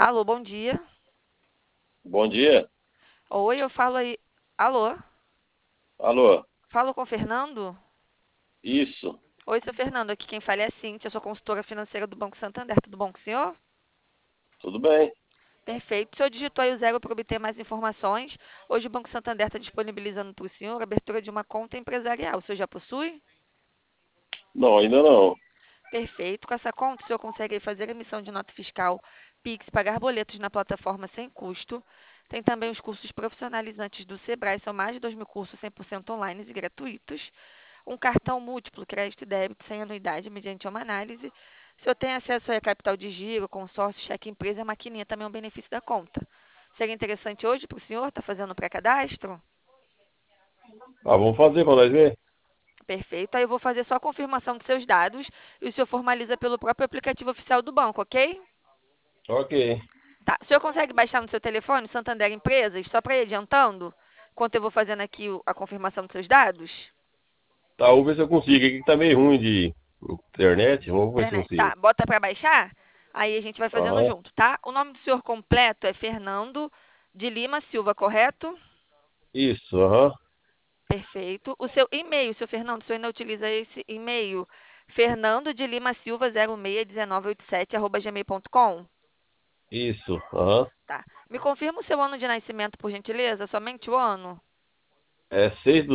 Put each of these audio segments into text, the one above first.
Alô, bom dia. Bom dia. Oi, eu falo aí. Alô? Alô? Falo com o Fernando? Isso. Oi, seu Fernando. Aqui quem fala é a Cíntia, eu sou consultora financeira do Banco Santander. Tudo bom com o senhor? Tudo bem? Perfeito. O senhor digitou aí o zero para obter mais informações. Hoje o Banco Santander está disponibilizando para o senhor a abertura de uma conta empresarial. O senhor já possui? Não, ainda não. Perfeito. Com essa conta, o senhor consegue aí fazer emissão de nota fiscal, Pix, pagar boletos na plataforma sem custo. Tem também os cursos profissionalizantes do Sebrae, são mais de 2.000 cursos 100% online e gratuitos. Um cartão múltiplo, crédito e débito, sem anuidade, mediante uma análise. O senhor tem acesso aí a capital de giro, consórcio, cheque empresa e a maquininha também é um benefício da conta. Seria interessante hoje para o senhor estar fazendo o pré-cadastro? Vamos fazer para nós ver? Perfeito. Aí eu vou fazer só a confirmação dos seus dados e o senhor formaliza pelo próprio aplicativo oficial do banco, ok? Ok. Tá. O senhor consegue baixar no seu telefone o Santander Empresas, só para ir adiantando, enquanto eu vou fazendo aqui a confirmação dos seus dados? Tá, vamos ver se eu consigo. Aqui que tá meio ruim de internet. Vamos ver se eu Internet. consigo. Tá, bota para baixar, aí a gente vai fazendo Aham. junto, tá? O nome do senhor completo é Fernando de Lima Silva, correto? Isso, aham. Perfeito. O seu e-mail, seu Fernando, o senhor ainda utiliza esse e-mail, fernando de Lima Silva 061987@gmail.com? Isso, aham. Tá. Me confirma o seu ano de nascimento, por gentileza, somente o ano. É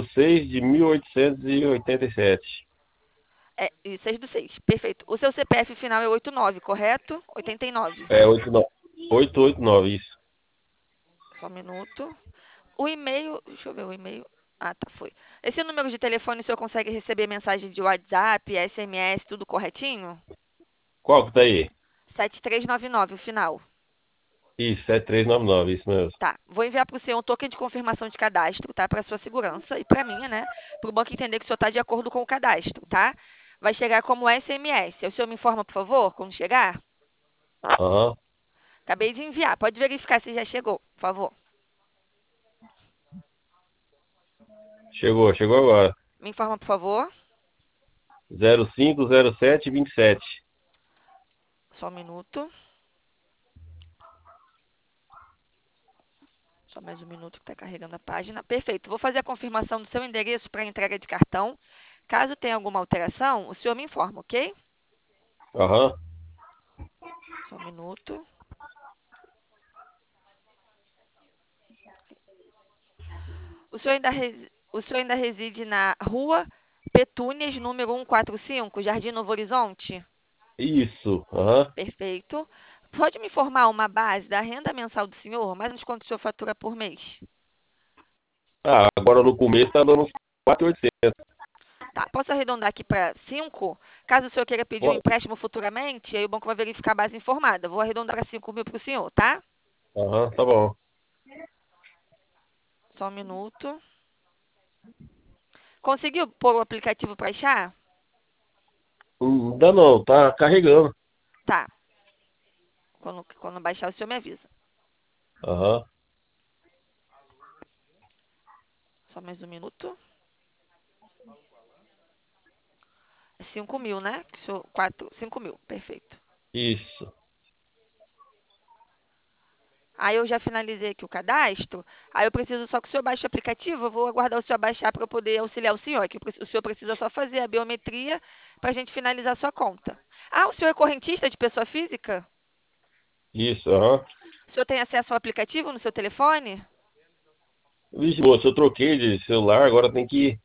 6/6/1887. É, e 6 do 6. Perfeito. O seu CPF final é 89, correto? 89. É 889, isso. Só um minuto. O e-mail, deixa eu ver o e-mail. Ah, tá, foi. Esse número de telefone, o senhor consegue receber mensagem de WhatsApp, SMS, tudo corretinho? Qual que tá aí? 7399, o final. Isso, 7399, isso mesmo. Tá. Vou enviar para o senhor um token de confirmação de cadastro, tá? Para sua segurança e para minha, né? Para o banco entender que o senhor está de acordo com o cadastro, tá? Vai chegar como SMS. O senhor me informa, por favor, quando chegar? Aham. Acabei de enviar. Pode verificar se já chegou, por favor. Chegou agora. Me informa, por favor. 050727. Só um minuto. Só mais um minuto que está carregando a página. Perfeito. Vou fazer a confirmação do seu endereço para entrega de cartão. Caso tenha alguma alteração, o senhor me informa, ok? Aham. Só um minuto. O senhor ainda reside na rua Petúnias, número 145, Jardim Novo Horizonte? Isso, aham. Perfeito. Pode me informar uma base da renda mensal do senhor, mais ou menos quanto o senhor fatura por mês? Agora no começo tá dando uns 4.800. Tá, posso arredondar aqui para 5? Caso o senhor queira pedir um empréstimo futuramente, aí o banco vai verificar a base informada. Vou arredondar para 5 mil para o senhor, tá? Aham, tá bom. Só um minuto. Conseguiu pôr o aplicativo para baixar? Ainda não, tá carregando. Tá. Quando baixar, o senhor me avisa. Aham. Só mais um minuto. É 5 mil, né? 5 mil, perfeito. Isso. Aí eu já finalizei aqui o cadastro. Aí eu preciso só que o senhor baixe o aplicativo. Eu vou aguardar o senhor baixar para eu poder auxiliar o senhor. Que o senhor precisa só fazer a biometria para a gente finalizar a sua conta. Ah, o senhor é correntista de pessoa física? Isso, aham. O senhor tem acesso ao aplicativo no seu telefone? Vixe, moço, eu troquei de celular, agora tem que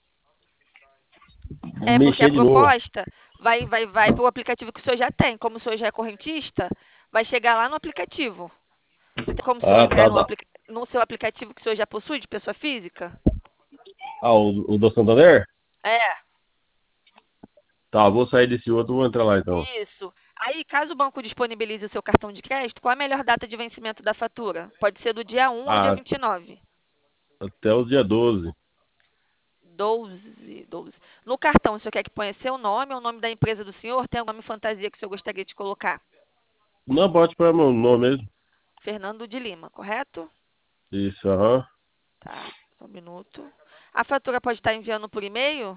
É porque a mexer de novo. proposta vai para o aplicativo que o senhor já tem. Como o senhor já é correntista, vai chegar lá no aplicativo. Tem como o senhor entrar Tá, tá. no seu aplicativo que o senhor já possui de pessoa física? O do Santander? É. Tá, vou sair desse outro, vou entrar lá então. Isso. Aí, caso o banco disponibilize o seu cartão de crédito, qual a melhor data de vencimento da fatura? Pode ser do dia 1 ao dia Ah, 29. até o dia 12. 12, 12. No cartão, o senhor quer que ponha seu nome ou o nome da empresa do senhor? Tem algum nome fantasia que o senhor gostaria de colocar? Não, pode pôr meu nome mesmo. Fernando de Lima, correto? Isso, aham. Tá, só um minuto. A fatura pode estar enviando por e-mail?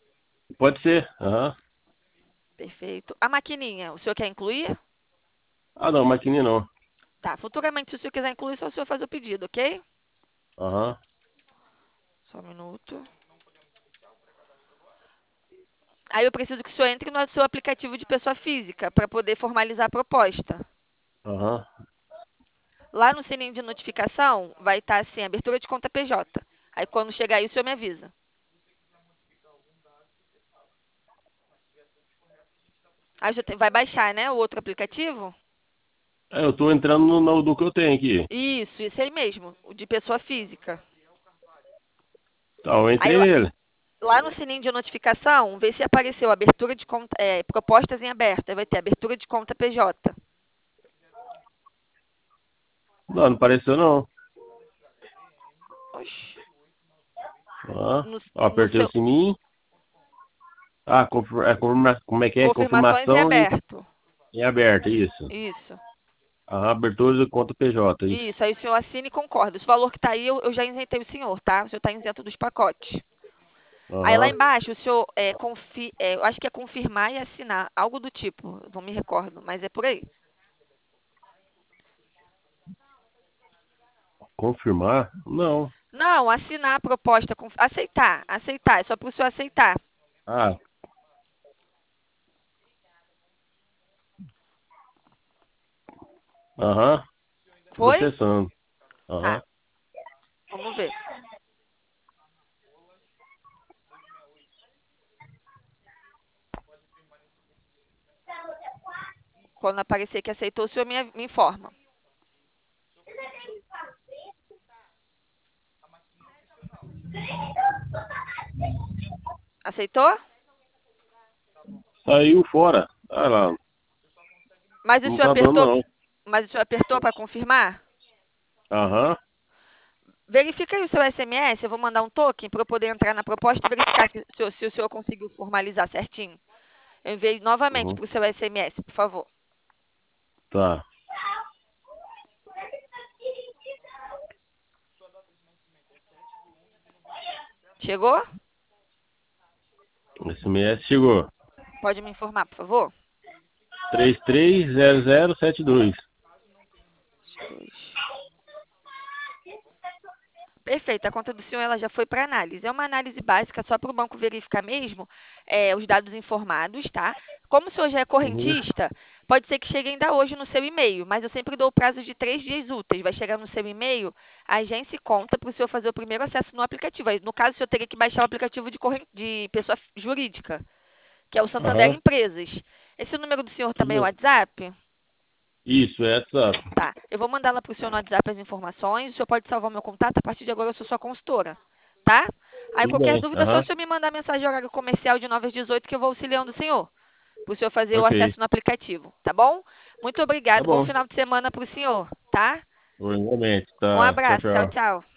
Pode ser, aham. Perfeito. A maquininha, o senhor quer incluir? Ah, não, maquininha não. Tá, futuramente, se o senhor quiser incluir, só o senhor faz o pedido, ok? Aham, Só um minuto. Aí eu preciso que o senhor entre no seu aplicativo de pessoa física para poder formalizar a proposta. aham. Lá no sininho de notificação vai estar assim, abertura de conta PJ. Aí quando chegar aí, o senhor me avisa. Aí já vai baixar, né, o outro aplicativo? É, eu tô entrando no do que eu tenho aqui. Isso aí mesmo, o de pessoa física. Tá, eu Aí entrei nele. lá no sininho de notificação, vê se apareceu abertura de conta, propostas em aberto. Aí vai ter abertura de conta PJ. Não, não apareceu não. Oxi. Aham. No, Ó, no apertei o seu, sininho. Ah, como é que é? confirmações em Confirmação aberto. em aberto, isso. Isso. Aham, abertura de conta PJ, isso. Isso, aí o senhor assina e concorda. Esse valor que está aí, eu já isentei o senhor, tá? O senhor está isento dos pacotes. Aí lá Aham. embaixo, o senhor, eu acho que é confirmar e assinar, algo do tipo, não me recordo, mas é por aí. Confirmar? Não. Não, assinar a proposta, aceitar, é só para o senhor aceitar. Ah, aham. Foi? Processando. Tá, Aham. vamos ver. Quando aparecer que aceitou, o senhor me informa. Aceitou? Saiu fora. Ah lá, Mas o não senhor tá dando apertou, não. mas o senhor apertou para confirmar? Aham. Verifica aí o seu SMS, eu vou mandar um token para eu poder entrar na proposta e verificar se o senhor conseguiu formalizar certinho. Eu enviei novamente Uhum. para o seu SMS, por favor. Tá. Chegou? SMS chegou. Pode me informar, por favor? 330072. Perfeito, a conta do senhor ela já foi para análise. É uma análise básica só para o banco verificar mesmo os dados informados, tá? Como o senhor já é Uhum. correntista, pode ser que chegue ainda hoje no seu e-mail, mas eu sempre dou o prazo de 3 dias úteis. Vai chegar no seu e-mail, a agência e conta para o senhor fazer o primeiro acesso no aplicativo. Aí, no caso, o senhor teria que baixar o aplicativo de pessoa jurídica, que é o Santander Aham. Empresas. Esse número do senhor também é o Tudo. WhatsApp? Isso, essa. Tá, eu vou mandar lá para o senhor no WhatsApp as informações. O senhor pode salvar o meu contato. A partir de agora eu sou sua consultora, tá? Aí Tudo qualquer bem. dúvida, é só o Aham. senhor me mandar mensagem de horário comercial de 9 às 18 que eu vou auxiliando o senhor, para o senhor fazer o Ok. acesso no aplicativo, tá bom? Muito Tá obrigado. Bom bom. final de semana para o senhor, tá? Igualmente. Um Tá. Tchau, abraço. Tchau, tchau. tchau.